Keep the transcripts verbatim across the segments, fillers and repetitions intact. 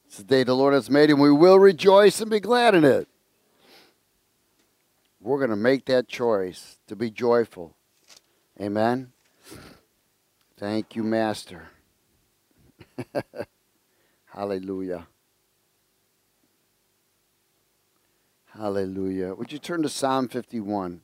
It's the day the Lord has made, and we will rejoice and be glad in it. We're going to make that choice to be joyful. Amen. Thank you, Master. Hallelujah. Hallelujah. Would you turn to Psalm fifty-one?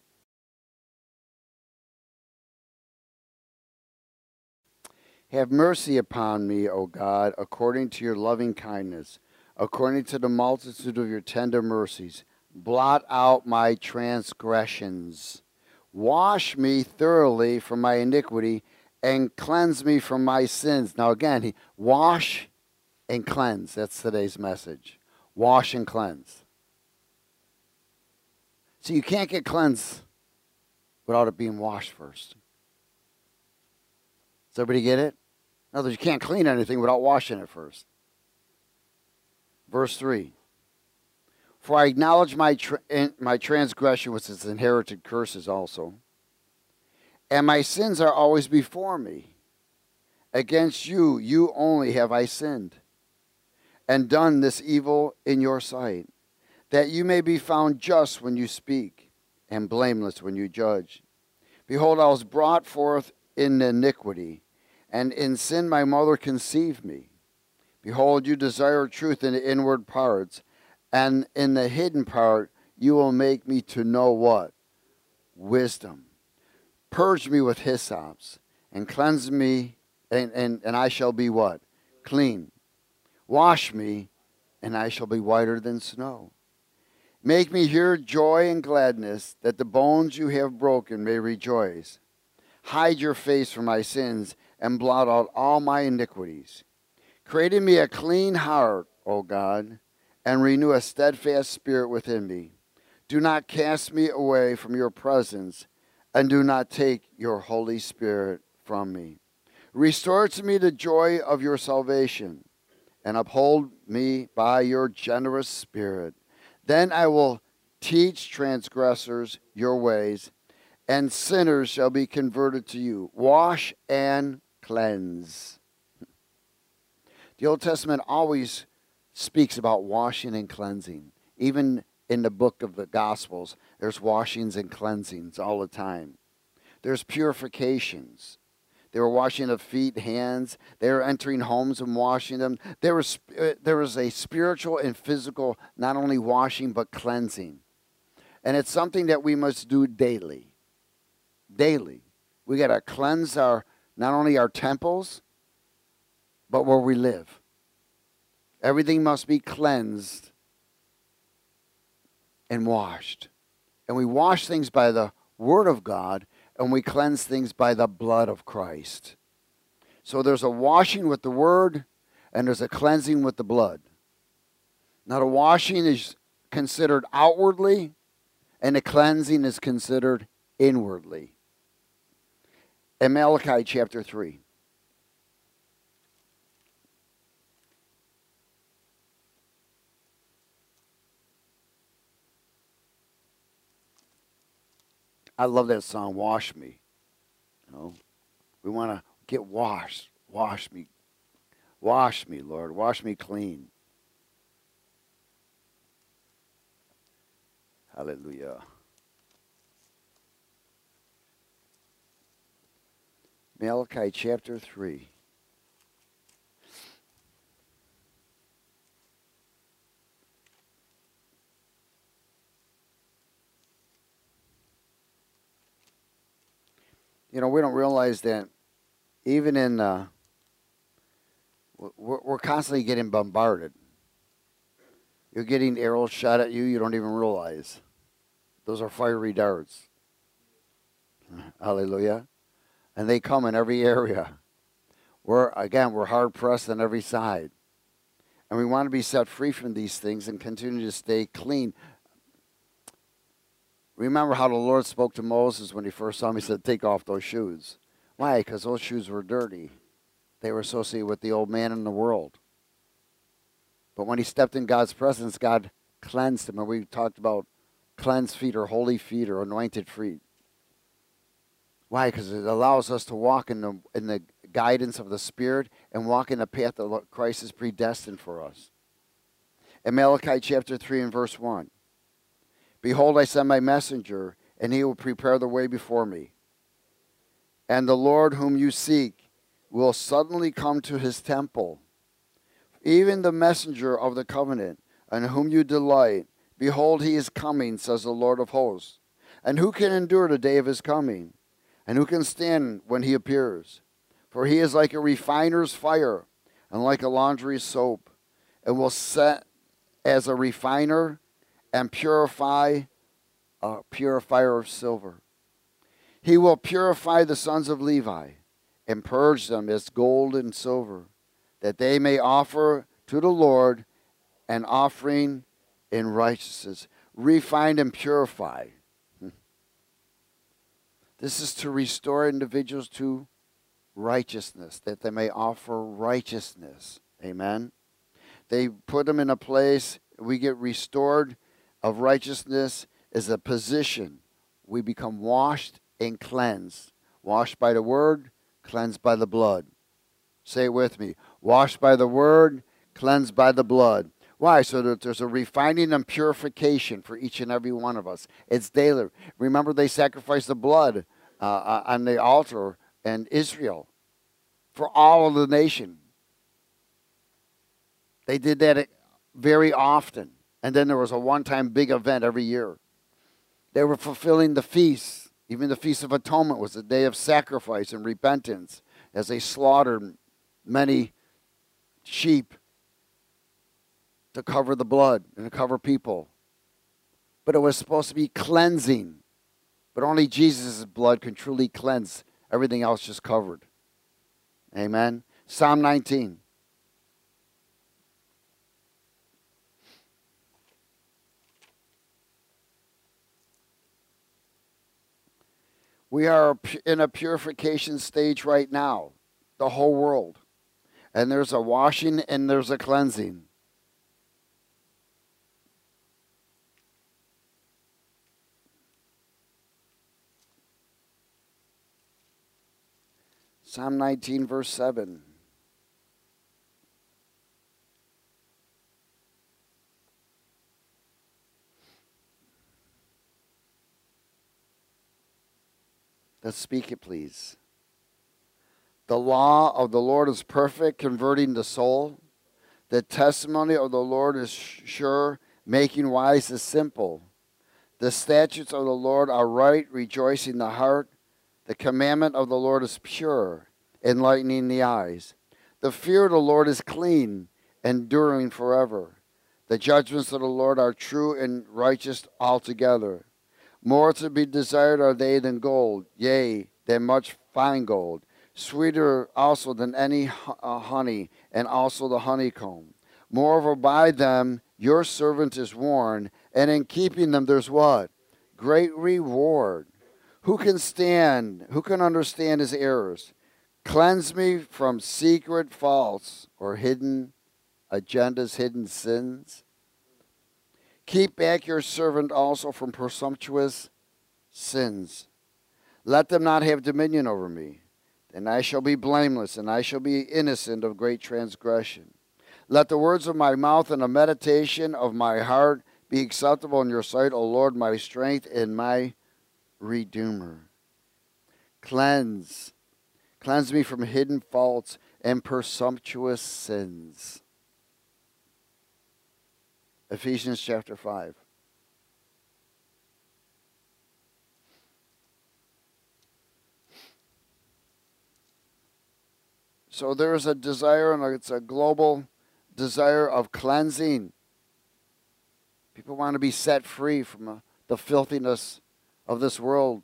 Have mercy upon me, O God, according to your loving kindness, according to the multitude of your tender mercies. Blot out my transgressions. Wash me thoroughly from my iniquity and cleanse me from my sins. Now again, he, wash and cleanse. That's today's message. Wash and cleanse. So you can't get cleansed without it being washed first. Does everybody get it? In other words, you can't clean anything without washing it first. Verse three. For I acknowledge my tra- my transgression, which is inherited curses also, and my sins are always before me. Against you, you only have I sinned, and done this evil in your sight, that you may be found just when you speak, and blameless when you judge. Behold, I was brought forth in iniquity, and in sin my mother conceived me. Behold, you desire truth in the inward parts, and in the hidden part you will make me to know what? Wisdom. Purge me with hyssops, and cleanse me, and, and, and I shall be what? Clean. Wash me, and I shall be whiter than snow. Make me hear joy and gladness, that the bones you have broken may rejoice. Hide your face from my sins, and blot out all my iniquities. Create in me a clean heart, O God, and renew a steadfast spirit within me. Do not cast me away from your presence, and do not take your Holy Spirit from me. Restore to me the joy of your salvation, and uphold me by your generous spirit. Then I will teach transgressors your ways, and sinners shall be converted to you. Wash and cleanse. The Old Testament always speaks about washing and cleansing. Even in the book of the Gospels, there's washings and cleansings all the time. There's purifications. They were washing of feet, hands. They were entering homes and washing them. There was, there was a spiritual and physical, not only washing, but cleansing. And it's something that we must do daily. Daily. We got to cleanse our, not only our temples, but where we live. Everything must be cleansed and washed. And we wash things by the Word of God, and we cleanse things by the blood of Christ. So there's a washing with the Word, and there's a cleansing with the blood. Now the washing is considered outwardly, and the cleansing is considered inwardly. In Malachi chapter three. I love that song, Wash Me. You know, we want to get washed. Wash me. Wash me, Lord. Wash me clean. Hallelujah. Malachi chapter three. You know, we don't realize that even in, uh, we're, we're constantly getting bombarded. You're getting arrows shot at you, you don't even realize. Those are fiery darts. Hallelujah. And they come in every area. We're, again, we're hard pressed on every side. And we want to be set free from these things and continue to stay clean. Remember how the Lord spoke to Moses when he first saw him. He said, take off those shoes. Why? Because those shoes were dirty. They were associated with the old man in the world. But when he stepped in God's presence, God cleansed him. And we talked about cleansed feet or holy feet or anointed feet. Why? Because it allows us to walk in the, in the guidance of the Spirit and walk in the path that Christ has predestined for us. In Malachi chapter three and verse one, behold, I send my messenger, and he will prepare the way before me. And the Lord whom you seek will suddenly come to his temple. Even the messenger of the covenant, on whom you delight, behold, he is coming, says the Lord of hosts. And who can endure the day of his coming? And who can stand when he appears? For he is like a refiner's fire, and like a laundry's soap, and will set as a refiner and purify a purifier of silver. He will purify the sons of Levi and purge them as gold and silver, that they may offer to the Lord an offering in righteousness. Refine and purify. This is to restore individuals to righteousness, that they may offer righteousness. Amen. They put them in a place, we get restored of righteousness as a position. We become washed and cleansed. Washed by the word, cleansed by the blood. Say it with me. Washed by the word, cleansed by the blood. Why? So that there's a refining and purification for each and every one of us. It's daily. Remember, they sacrificed the blood uh, on the altar in Israel for all of the nation. They did that very often. And then there was a one-time big event every year. They were fulfilling the feasts. Even the Feast of Atonement was a day of sacrifice and repentance as they slaughtered many sheep to cover the blood and to cover people. But it was supposed to be cleansing. But only Jesus' blood can truly cleanse. Everything else just covered. Amen. Psalm nineteen. We are in a purification stage right now, the whole world. And there's a washing and there's a cleansing. Psalm nineteen, verse seven. Let's speak it, please. The law of the Lord is perfect, converting the soul. The testimony of the Lord is sure, making wise the simple. The statutes of the Lord are right, rejoicing the heart. The commandment of the Lord is pure, enlightening the eyes. The fear of the Lord is clean, enduring forever. The judgments of the Lord are true and righteous altogether. More to be desired are they than gold, yea, than much fine gold. Sweeter also than any honey, and also the honeycomb. Moreover, by them your servant is warned, and in keeping them there's what? Great reward. Who can stand? Who can understand his errors? Cleanse me from secret faults or hidden agendas, hidden sins. Keep back your servant also from presumptuous sins. Let them not have dominion over me. Then I shall be blameless, and I shall be innocent of great transgression. Let the words of my mouth and the meditation of my heart be acceptable in your sight, O Lord, my strength and my Redeemer. Cleanse. Cleanse me from hidden faults and presumptuous sins. Ephesians chapter five. So there is a desire, and it's a global desire of cleansing. People want to be set free from uh, the filthiness of this world.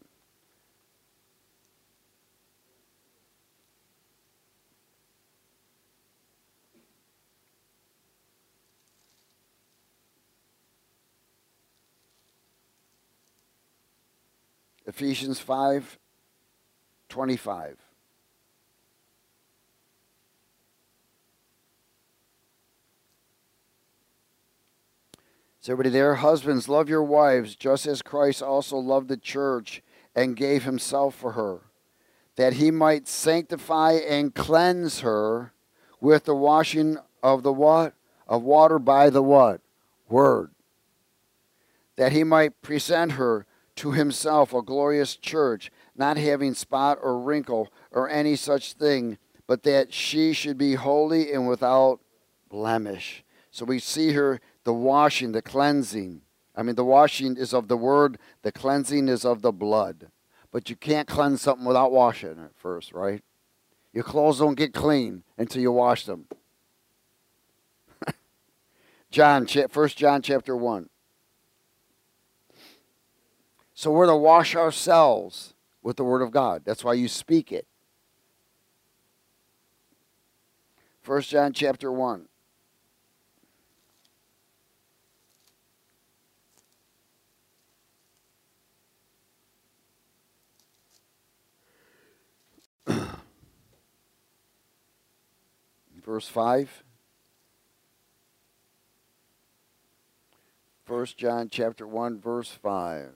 Ephesians five twenty-five. Is everybody there? Husbands, love your wives, just as Christ also loved the church and gave himself for her, that he might sanctify and cleanse her with the washing of the what? Of water by the what? Word. That he might present her to himself a glorious church, not having spot or wrinkle or any such thing, but that she should be holy and without blemish. So we see her, the washing, the cleansing. I mean, the washing is of the word, the cleansing is of the blood. But you can't cleanse something without washing it first, right? Your clothes don't get clean until you wash them. John, First John chapter one. So we're to wash ourselves with the word of God. That's why you speak it. First John chapter one. Verse five. First John chapter one, verse five.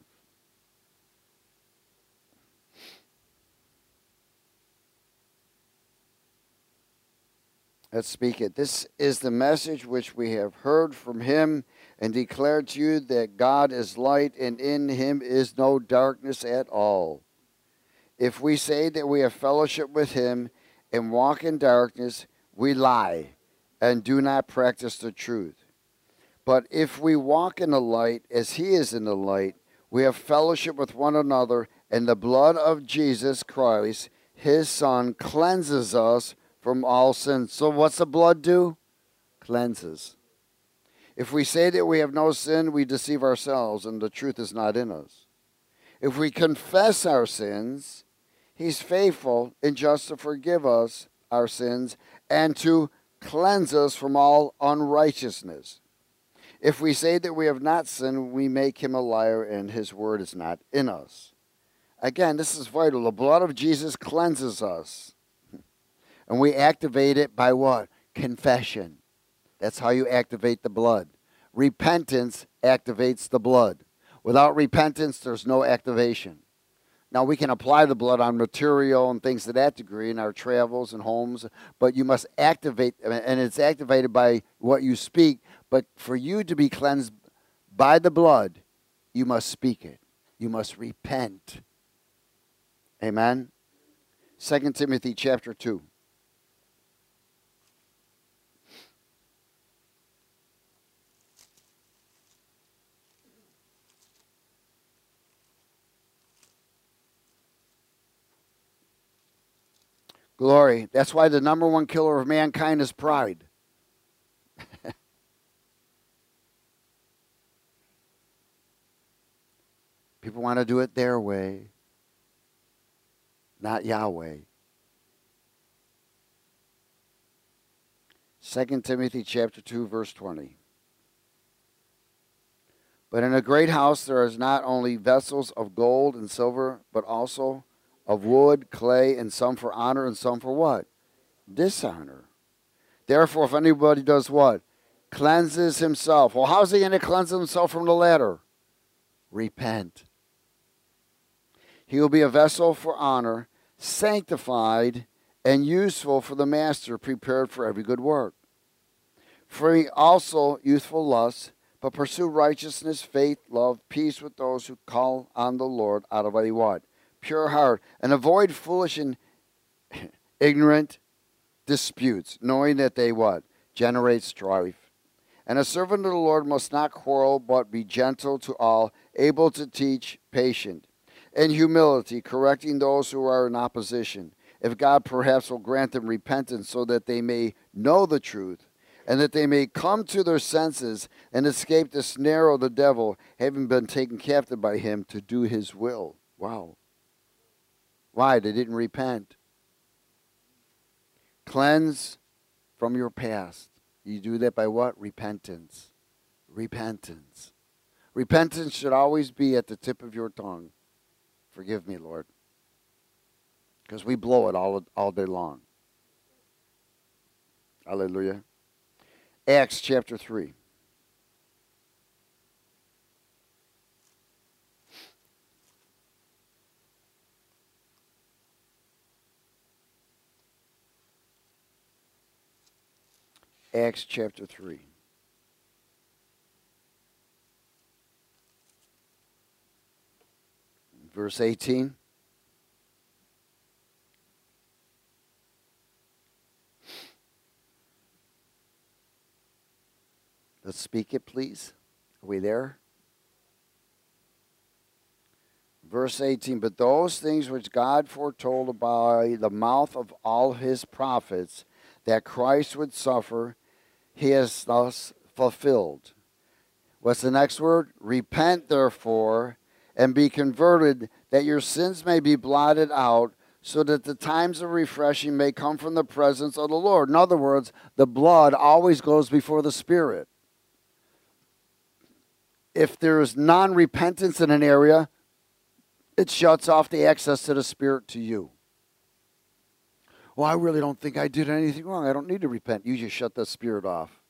Let's speak it. This is the message which we have heard from him and declared to you, that God is light and in him is no darkness at all. If we say that we have fellowship with him and walk in darkness, we lie and do not practice the truth. But if we walk in the light as he is in the light, we have fellowship with one another, and the blood of Jesus Christ, his Son, cleanses us from all sins. So what's the blood do? Cleanses. If we say that we have no sin, we deceive ourselves, and the truth is not in us. If we confess our sins, he's faithful and just to forgive us our sins and to cleanse us from all unrighteousness. If we say that we have not sinned, we make him a liar, and his word is not in us. Again, this is vital. The blood of Jesus cleanses us. And we activate it by what? Confession. That's how you activate the blood. Repentance activates the blood. Without repentance, there's no activation. Now, we can apply the blood on material and things to that degree in our travels and homes, but you must activate, and it's activated by what you speak. But for you to be cleansed by the blood, you must speak it. You must repent. Amen? Second Timothy chapter two. Glory. That's why the number one killer of mankind is pride. People want to do it their way, not Yahweh. Second Timothy chapter two, verse twenty. But in a great house there is not only vessels of gold and silver, but also of wood, clay, and some for honor and some for what? Dishonor. Therefore, if anybody does what? Cleanses himself. Well, how's he going to cleanse himself from the latter? Repent. He will be a vessel for honor, sanctified, and useful for the master, prepared for every good work. Free also youthful lusts, but pursue righteousness, faith, love, peace with those who call on the Lord out of a what? Pure heart, and avoid foolish and ignorant disputes, knowing that they what? Generate strife. And a servant of the Lord must not quarrel, but be gentle to all, able to teach, patient, in humility, correcting those who are in opposition, if God perhaps will grant them repentance, so that they may know the truth, and that they may come to their senses and escape the snare of the devil, having been taken captive by him to do his will. Wow. Why? They didn't repent. Cleanse from your past. You do that by what? Repentance. Repentance. Repentance should always be at the tip of your tongue. Forgive me, Lord. Because we blow it all, all day long. Hallelujah. Acts chapter three. Acts chapter three. Verse eighteen. Let's speak it, please. Are we there? Verse eighteen, but those things which God foretold by the mouth of all his prophets, that Christ would suffer, he has thus fulfilled. What's the next word? Repent, therefore, and be converted, that your sins may be blotted out, so that the times of refreshing may come from the presence of the Lord. In other words, the blood always goes before the Spirit. If there is non-repentance in an area, it shuts off the access to the Spirit to you. Well, I really don't think I did anything wrong. I don't need to repent. You just shut the Spirit off.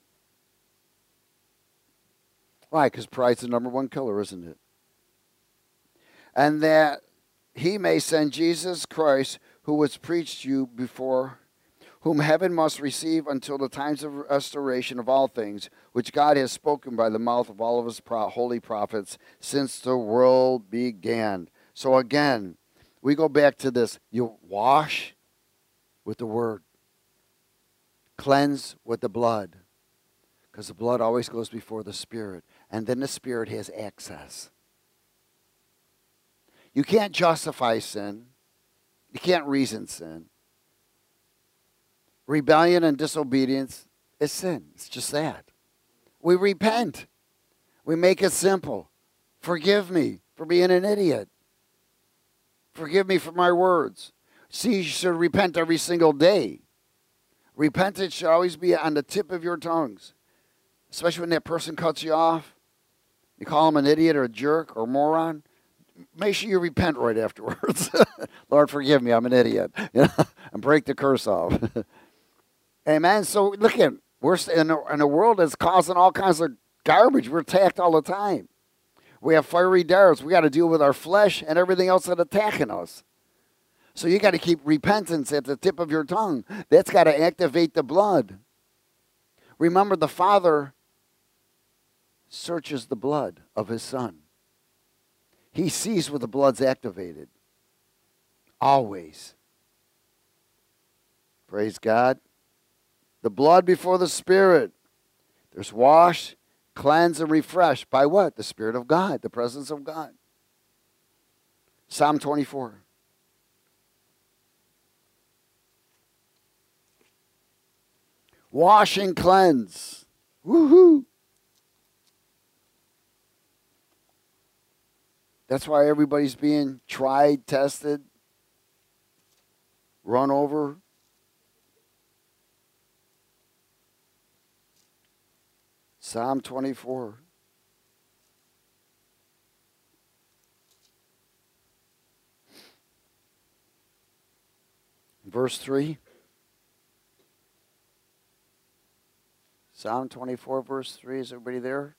Why? Because pride's the number one killer, isn't it? And that he may send Jesus Christ, who was preached to you before, whom heaven must receive until the times of restoration of all things, which God has spoken by the mouth of all of his pro- holy prophets since the world began. So again, we go back to this. You wash with the word. Cleanse with the blood. Because the blood always goes before the Spirit. And then the Spirit has access. You can't justify sin. You can't reason sin. Rebellion and disobedience is sin. It's just that. We repent. We make it simple. Forgive me for being an idiot. Forgive me for my words. See, you should repent every single day. Repentance should always be on the tip of your tongues. Especially when that person cuts you off. You call them an idiot or a jerk or moron. Make sure you repent right afterwards. Lord, forgive me, I'm an idiot. You know, and break the curse off. Amen. So look at, we're in a, in a world that's causing all kinds of garbage. We're attacked all the time. We have fiery darts. We got to deal with our flesh and everything else that's attacking us. So you got to keep repentance at the tip of your tongue. That's got to activate the blood. Remember, the Father searches the blood of his Son. He sees where the blood's activated. Always. Praise God. The blood before the Spirit. There's wash, cleanse, and refresh. By what? The Spirit of God, the presence of God. Psalm twenty-four. Wash and cleanse. Woohoo! That's why everybody's being tried, tested, run over. Psalm twenty-four. Verse three. Psalm twenty-four, verse three. Is everybody there?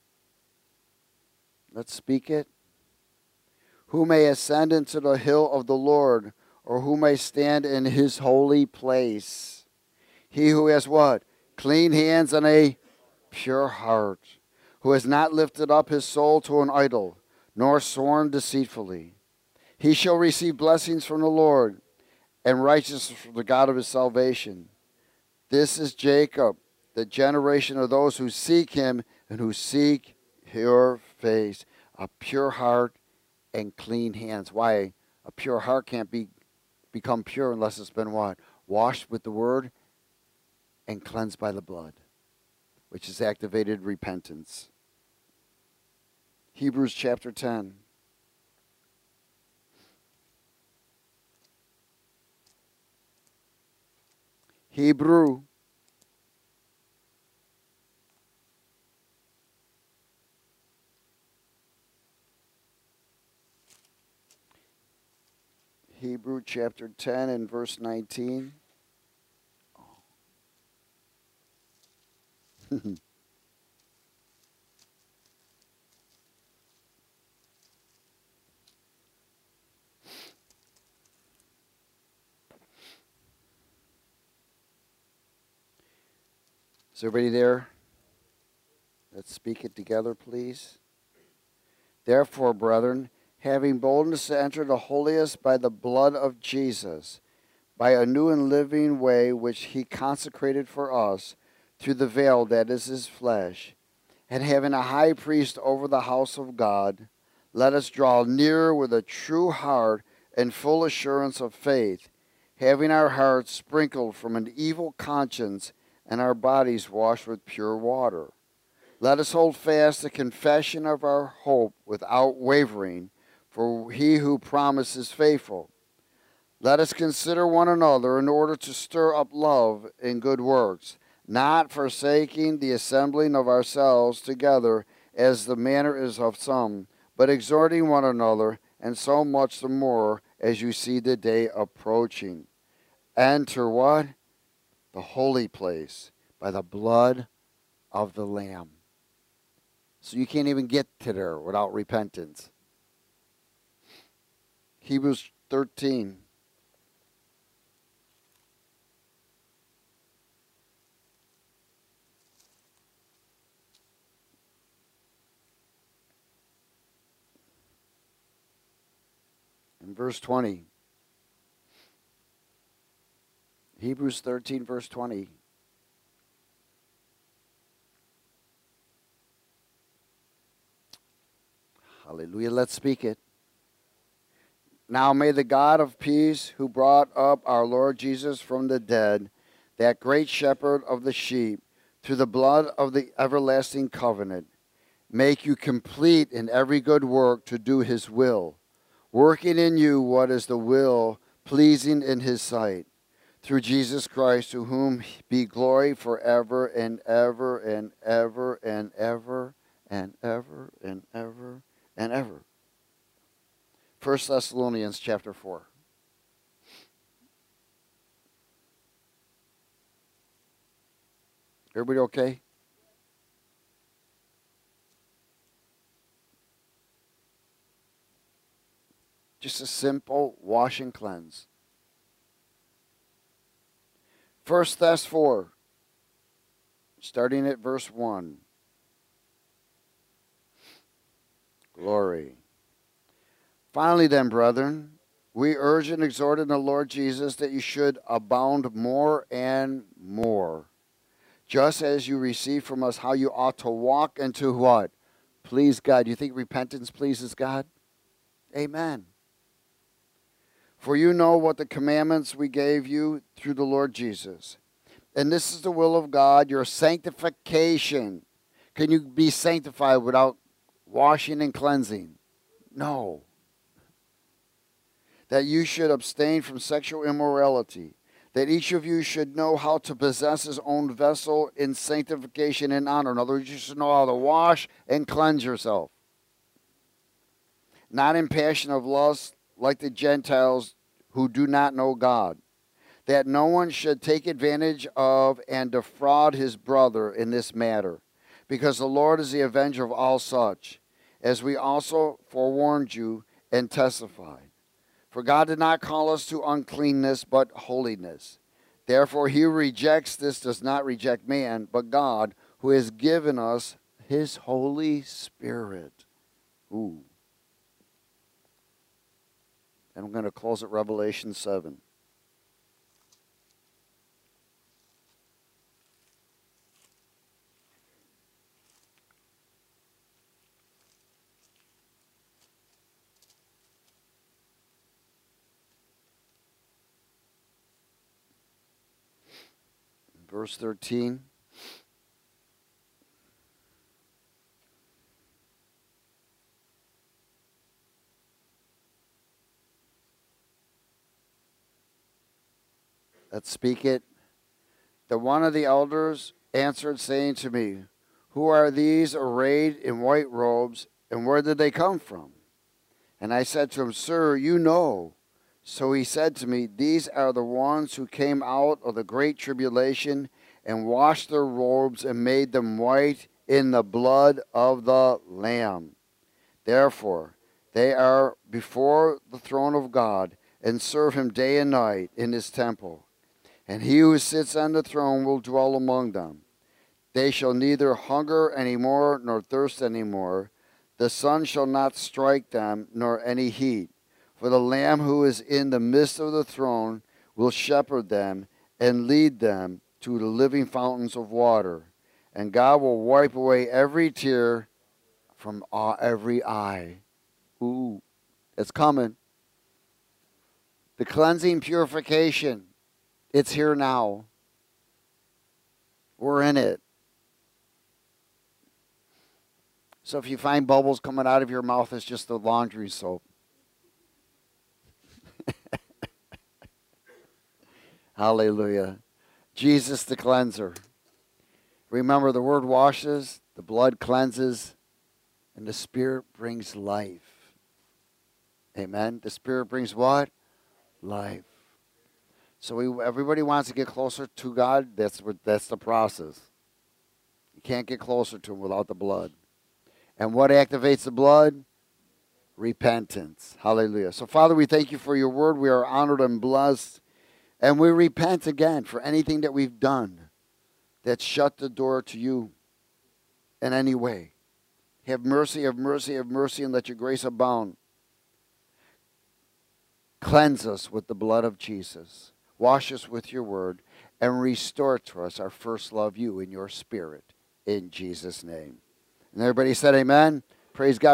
Let's speak it. Who may ascend into the hill of the Lord, or who may stand in his holy place? He who has what? Clean hands and a pure heart, who has not lifted up his soul to an idol, nor sworn deceitfully. He shall receive blessings from the Lord, and righteousness from the God of his salvation. This is Jacob, the generation of those who seek him, and who seek your face. A pure heart and clean hands. Why? A pure heart can't be become pure unless it's been what? Washed with the word and cleansed by the blood, which is activated repentance. Hebrews chapter ten. Hebrew. Hebrew chapter ten and verse nineteen. Is everybody there? Let's speak it together, please. Therefore, brethren, having boldness to enter the holiest by the blood of Jesus, by a new and living way which he consecrated for us, through the veil that is his flesh, and having a high priest over the house of God, let us draw near with a true heart and full assurance of faith, having our hearts sprinkled from an evil conscience and our bodies washed with pure water. Let us hold fast the confession of our hope without wavering, for he who promised is faithful. Let us consider one another in order to stir up love and good works, not forsaking the assembling of ourselves together as the manner is of some, but exhorting one another, and so much the more as you see the day approaching. Enter what? The holy place by the blood of the Lamb. So you can't even get to there without repentance. Hebrews thirteen. In verse twenty. Hebrews thirteen, verse twenty. Hallelujah. Let's speak it. Now may the God of peace, who brought up our Lord Jesus from the dead, that great shepherd of the sheep, through the blood of the everlasting covenant, make you complete in every good work to do his will, working in you what is the will pleasing in his sight, through Jesus Christ, to whom be glory forever and ever and ever and ever and ever and ever and ever. First Thessalonians chapter four. Everybody okay? Just a simple wash and cleanse. First Thess four, starting at verse one. Glory. Finally then, brethren, we urge and exhort in the Lord Jesus that you should abound more and more, just as you receive from us how you ought to walk and to what? Please God. You think repentance pleases God? Amen. For you know what the commandments we gave you through the Lord Jesus. And this is the will of God, your sanctification. Can you be sanctified without washing and cleansing? No. That you should abstain from sexual immorality, that each of you should know how to possess his own vessel in sanctification and honor. In other words, you should know how to wash and cleanse yourself. Not in passion of lust like the Gentiles who do not know God, that no one should take advantage of and defraud his brother in this matter, because the Lord is the avenger of all such, as we also forewarned you and testified. For God did not call us to uncleanness, but holiness. Therefore, he who rejects this does not reject man, but God, who has given us his Holy Spirit. Ooh. And I'm going to close at Revelation seven. Verse thirteen. Let's speak it. The one of the elders answered, saying to me, who are these arrayed in white robes, and where did they come from? And I said to him, Sir, you know. So he said to me, these are the ones who came out of the great tribulation and washed their robes and made them white in the blood of the Lamb. Therefore, they are before the throne of God and serve him day and night in his temple. And he who sits on the throne will dwell among them. They shall neither hunger any more nor thirst any more. The sun shall not strike them, nor any heat. For the Lamb who is in the midst of the throne will shepherd them and lead them to the living fountains of water. And God will wipe away every tear from all, every eye. Ooh, it's coming. The cleansing purification, it's here now. We're in it. So if you find bubbles coming out of your mouth, it's just the laundry soap. Hallelujah. Jesus the cleanser. Remember, the word washes, the blood cleanses, and the Spirit brings life. Amen. The Spirit brings what? Life. So we, everybody wants to get closer to God. That's what, that's the process. You can't get closer to Him without the blood. And what activates the blood? Repentance. Hallelujah. So, Father, we thank you for your word. We are honored and blessed. And we repent again for anything that we've done that shut the door to you in any way. Have mercy, have mercy, have mercy, and let your grace abound. Cleanse us with the blood of Jesus. Wash us with your word. And restore to us our first love, you in your Spirit. In Jesus' name. And everybody said amen. Praise God.